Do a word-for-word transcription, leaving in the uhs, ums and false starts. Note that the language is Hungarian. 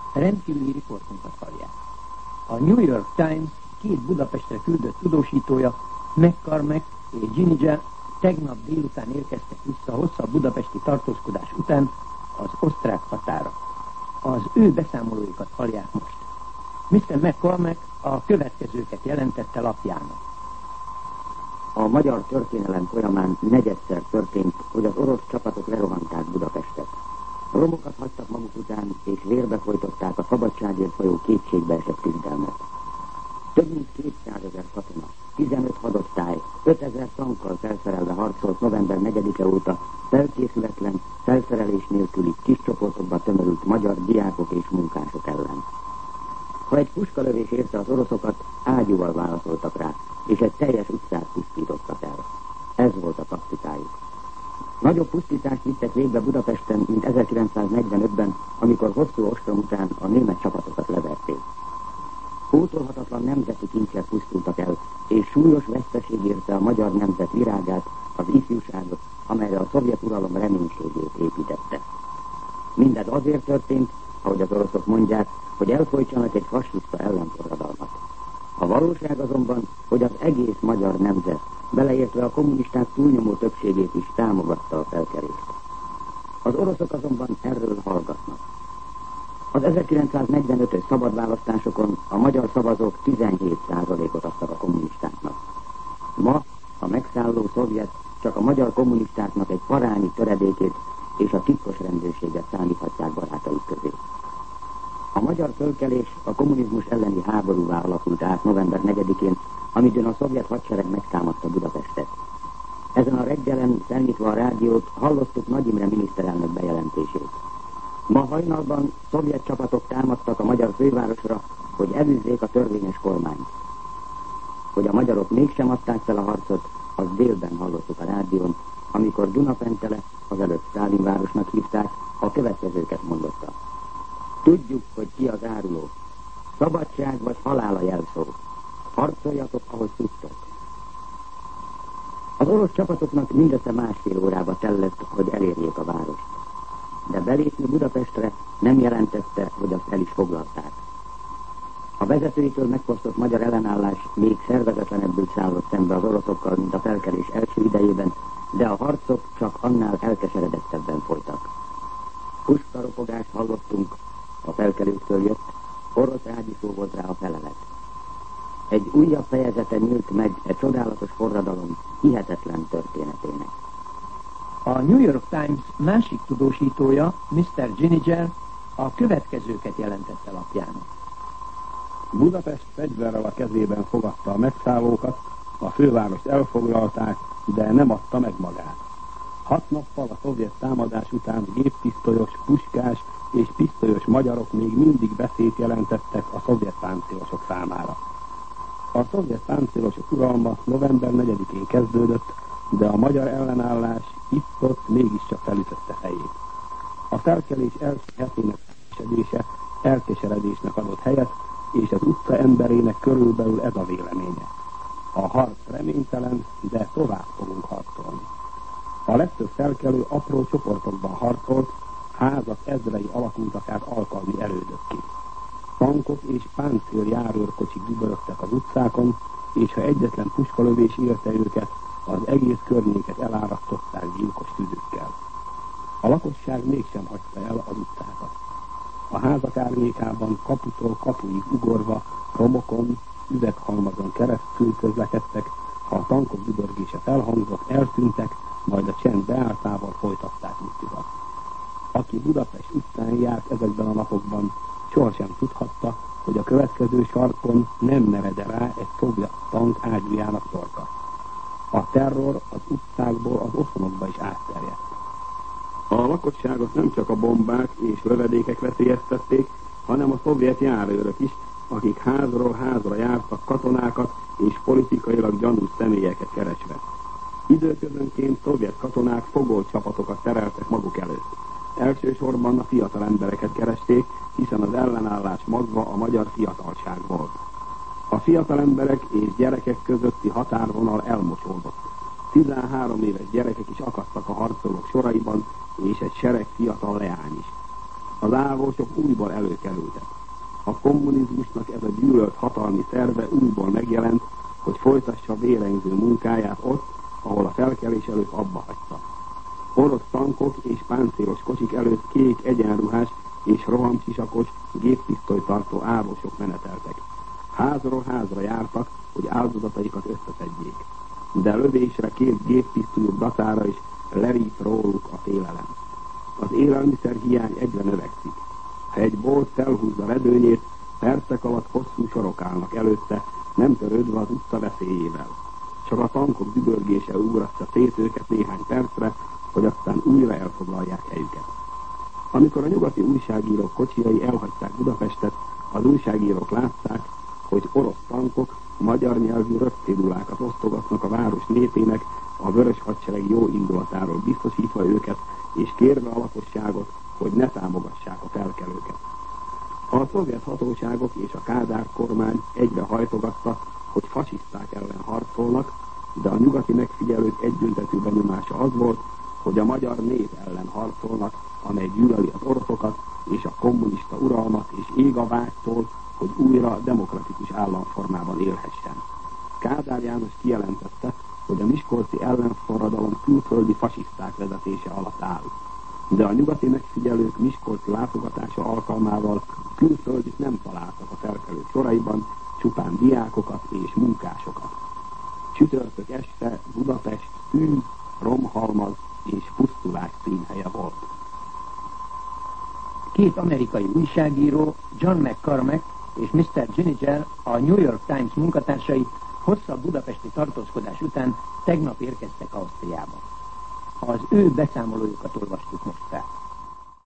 rendkívüli riportunkat hallják. A New York Times két Budapestre küldött tudósítója, McCormack és Ginniger tegnap délután érkeztek vissza hosszabb budapesti tartózkodás után az osztrák határa. Az ő beszámolóikat hallják most. miszter McCormack a következőket jelentette lapjának. A magyar történelem folyamán negyedszer történt, hogy az orosz csapatok lerohanták Budapestet. Romokat hagytak maguk után, és vérbe folytották a szabadságért folyó kétségbeesett küzdelmet. Több mint kétszázezer katona, tizenöt hadosztály, ötezer tankkal felszerelve harcolt november negyedike óta felkészületlen, felszerelés nélküli kis csoportokba tömörült magyar diákok és munkások ellen. Ha egy puskalövés érte az oroszokat, ágyúval válaszoltak rá, és egy teljes utcát pusztítottak el. Ez volt a taktikájuk. Nagyobb pusztítást vittek végbe Budapesten, mint ezerkilencszáznegyvenötben, amikor hosszú ostrom után a német csapatokat leverték. Pótolhatatlan nemzeti kincsek pusztultak el, és súlyos veszteség érte a magyar nemzet virágát, az ifjúságot, amelyre a szovjet uralom reménységét építette. Mindez azért történt, ahogy az oroszok mondják, hogy elfolytsanak egy fasiszta ellenforradalmat. A valóság azonban, hogy az egész magyar nemzet, beleértve a kommunisták túlnyomó többségét is támogatta a felkelést. Az oroszok azonban erről hallgatnak. Az ezerkilencszáznegyvenötös szabadválasztásokon a magyar szavazók tizenhét százalékot adtak a kommunistáknak. Ma a megszálló szovjet csak a magyar kommunistáknak egy parányi töredékét és a titkos rendőrséget számíthatják barátaik közé. A magyar fölkelés a kommunizmus elleni háborúvá alakult át november negyedikén, amidőn a szovjet hadsereg megtámadta Budapestet. Ezen a reggelen, felnyitva a rádiót, hallottuk Nagy Imre miniszterelnök bejelentését. Ma hajnalban szovjet csapatok támadtak a magyar fővárosra, hogy elűzzék a törvényes kormányt. Hogy a magyarok mégsem adták fel a harcot, az délben hallottuk a rádión, amikor Dunapentele, azelőtt Stálinvárosnak hívták, a következőket mondotta. Tudjuk, hogy ki az áruló. Szabadság vagy halál a jelszó. Harcoljatok, ahogy tudtok. Az orosz csapatoknak mindössze másfél órába tellett, hogy elérjék a várost. De belépni Budapestre nem jelentette, hogy azt el is foglalták. A vezetőitől megfosztott magyar ellenállás még szervezetlenebbül szállott szembe az oroszokkal, mint a felkelés első idejében, de a harcok csak annál elkeseredettebben folytak. Puskaropogást hallottunk, a felkelőktől jött, orosz ágyúszó volt rá a felelet. Egy újabb fejezete nyílt meg egy csodálatos forradalom hihetetlen történetének. A New York Times másik tudósítója, miszter Ginniger, a következőket jelentette lapjának. Budapest fegyverrel a kezében fogadta a megszállókat, a fővárost elfoglalták, de nem adta meg magát. Hat nappal a szovjet támadás után géppisztolyos, puskás és pisztolyos magyarok még mindig veszélyt jelentettek a szovjet páncélosok számára. A szovjet páncélosok uralma november negyedikén kezdődött, de a magyar ellenállás itt-ott mégiscsak felütötte fejét. A felkelés első hetének esedése elkeseredésnek adott helyet, és az utca emberének körülbelül ez a véleménye. A harc reménytelen, de tovább fogunk harcolni. A legtöbb felkelő apró csoportokban harcolt, házak ezrei alakultak át alkalmi elődökké. Tankok és páncéljárőrkocsik dübörögtek az utcákon, és ha egyetlen puskalövés érte őket, az egész környéket elárasztották gyilkos tüzükkel. A lakosság mégsem hagyta el az utcákat. A házak árnyékában kaputól kapuig ugorva, romokon, üveghalmazon keresztül közlekedtek, ha a tankok dübörgése felhangzott, eltűntek, majd a csend beálltával folytatták útjukat. Aki Budapest utcán járt ezekben a napokban, sohasem tudhatta, hogy a következő sarkon nem merede rá egy szovjet tank ágyújának torka. A terror az utcákból az otthonokba is átterjedt. A lakosságot nem csak a bombák és lövedékek veszélyeztették, hanem a szovjet járőrök is, akik házról házra jártak katonákat és politikailag gyanús személyeket keresve. Időközönként szovjet katonák fogolt csapatokat tereltek maguk előtt. Elsősorban a fiatal embereket keresték, hiszen az ellenállás magva a magyar fiatalság volt. A fiatal emberek és gyerekek közötti határvonal elmosódott. tizenhárom éves gyerekek is akadtak a harcolók soraiban, és egy sereg fiatal leány is. Az ávósok újból előkerültek. A kommunizmusnak ez a gyűlölt hatalmi szerve újból megjelent, hogy folytassa vérengző munkáját ott, ahol a felkelés előtt abba hagyta. Orosz tankok és páncélos kocsik előtt kék egyenruhás és rohamsisakos géppisztolytartó ávosok meneteltek. Házról házra jártak, hogy áldozataikat összeszedjék. De lövésre két géppisztolyuk datára is lerít róluk a félelem. Az élelmiszer hiány egyre növekszik. Ha egy bolt felhúzza redőnyét, percek alatt hosszú sorok állnak előtte, nem törődve az utca veszélyével. Csak a tankok dübörgése ugratja szét őket néhány percre, hogy aztán újra elfoglalják helyüket. Amikor a nyugati újságírók kocsijai elhagyták Budapestet, az újságírók látták, hogy orosz tankok magyar nyelvű röpcédulákat osztogatnak a város népének, a vörös hadsereg jó indulatáról biztosítva őket, és kérve a lakosságot, hogy ne támogassák a felkelőket. A szovjet hatóságok és a Kádár kormány egyre hajtogatta, hogy fasiszták ellen harcolnak, de a nyugati megfigyelők egyöntetű benyomása az volt, hogy a magyar nép ellen harcolnak, amely gyűlöli az oroszokat és a kommunista uralmat, és ég a vágytól, hogy újra demokratikus államformában élhessen. Kádár János kijelentette, hogy a miskolci ellenforradalom külföldi fasiszták vezetése alatt áll. De a nyugati megfigyelők miskolci látogatása alkalmával külföldit nem találtak a felkelők soraiban, csupán diákokat és munkásokat. Csütörtök este Budapest tűz, romhalmaz és pusztulás színhelye volt. Két amerikai újságíró, John McCormack és miszter Giniger, a New York Times munkatársai hosszabb budapesti tartózkodás után tegnap érkeztek Ausztriába. Az ő beszámolójukat olvastuk most fel.